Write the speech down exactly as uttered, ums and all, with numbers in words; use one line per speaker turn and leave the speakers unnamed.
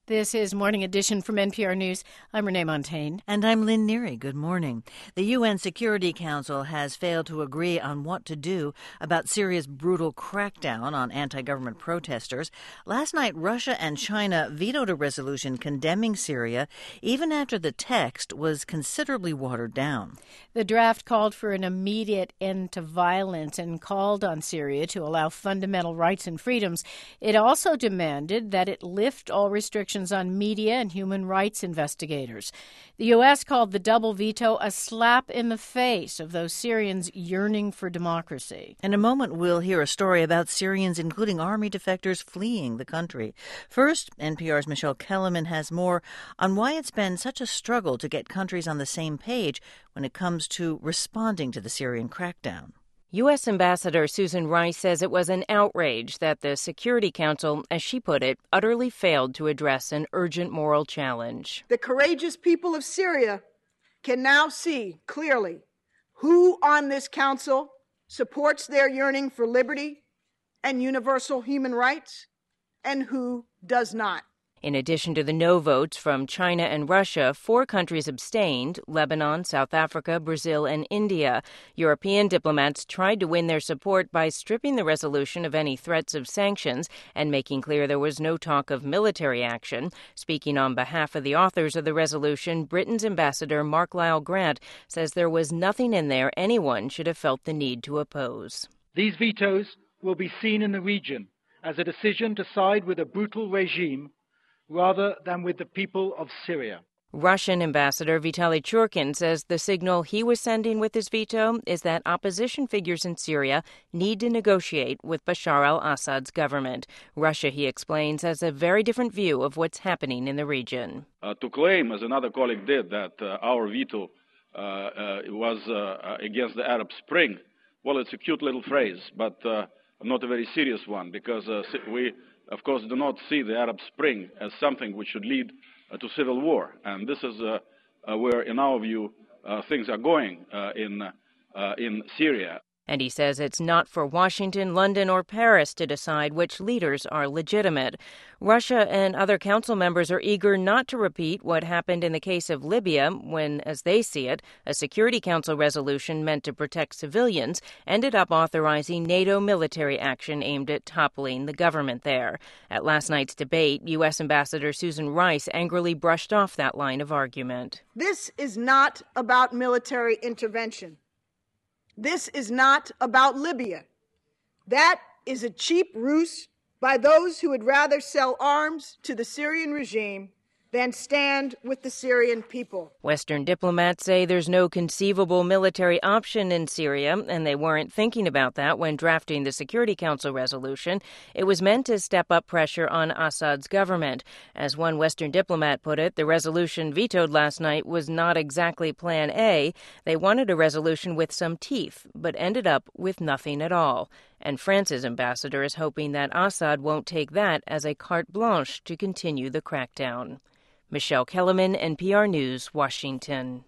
This is Morning Edition from N P R News. I'm Renee Montagne.
And I'm Lynn Neary. Good morning. The U N Security Council has failed to agree on what to do about Syria's brutal crackdown on anti-government protesters. Last night, Russia and China vetoed a resolution condemning Syria, even after the text was considerably watered down.
The draft called for an immediate end to violence and called on Syria to allow fundamental rights and freedoms. It also demanded that it lift all restrictions on media and human rights investigators. The U S called the double veto a slap in the face of those Syrians yearning for democracy.
In a moment, we'll hear a story about Syrians, including army defectors, fleeing the country. First, N P R's Michelle Kellerman has more on why it's been such a struggle to get countries on the same page when it comes to responding to the Syrian crackdown.
U S. Ambassador Susan Rice says it was an outrage that the Security Council, as she put it, utterly failed to address an urgent moral challenge.
The courageous people of Syria can now see clearly who on this council supports their yearning for liberty and universal human rights and who does not.
In addition to the no votes from China and Russia, four countries abstained: Lebanon, South Africa, Brazil, and India. European diplomats tried to win their support by stripping the resolution of any threats of sanctions and making clear there was no talk of military action. Speaking on behalf of the authors of the resolution, Britain's Ambassador Mark Lyle Grant says there was nothing in there anyone should have felt the need to oppose.
These vetoes will be seen in the region as a decision to side with a brutal regime rather than with the people of Syria.
Russian Ambassador Vitaly Churkin says the signal he was sending with his veto is that opposition figures in Syria need to negotiate with Bashar al-Assad's government. Russia, he explains, has a very different view of what's happening in the region.
Uh, to claim, as another colleague did, that uh, our veto uh, uh, was uh, against the Arab Spring, well, it's a cute little phrase, but uh, not a very serious one, because uh, we of course, do not see the Arab Spring as something which should lead uh, to civil war. And this is uh, uh, where, in our view, uh, things are going uh, in, uh, in Syria.
And he says it's not for Washington, London, or Paris to decide which leaders are legitimate. Russia and other council members are eager not to repeat what happened in the case of Libya when, as they see it, a Security Council resolution meant to protect civilians ended up authorizing NATO military action aimed at toppling the government there. At last night's debate, U S. Ambassador Susan Rice angrily brushed off that line of argument.
This is not about military intervention. This is not about Libya. That is a cheap ruse by those who would rather sell arms to the Syrian regime than stand with the Syrian people.
Western diplomats say there's no conceivable military option in Syria, and they weren't thinking about that when drafting the Security Council resolution. It was meant to step up pressure on Assad's government. As one Western diplomat put it, the resolution vetoed last night was not exactly Plan A. They wanted a resolution with some teeth, but ended up with nothing at all. And France's ambassador is hoping that Assad won't take that as a carte blanche to continue the crackdown. Michelle Kellerman, N P R News, Washington.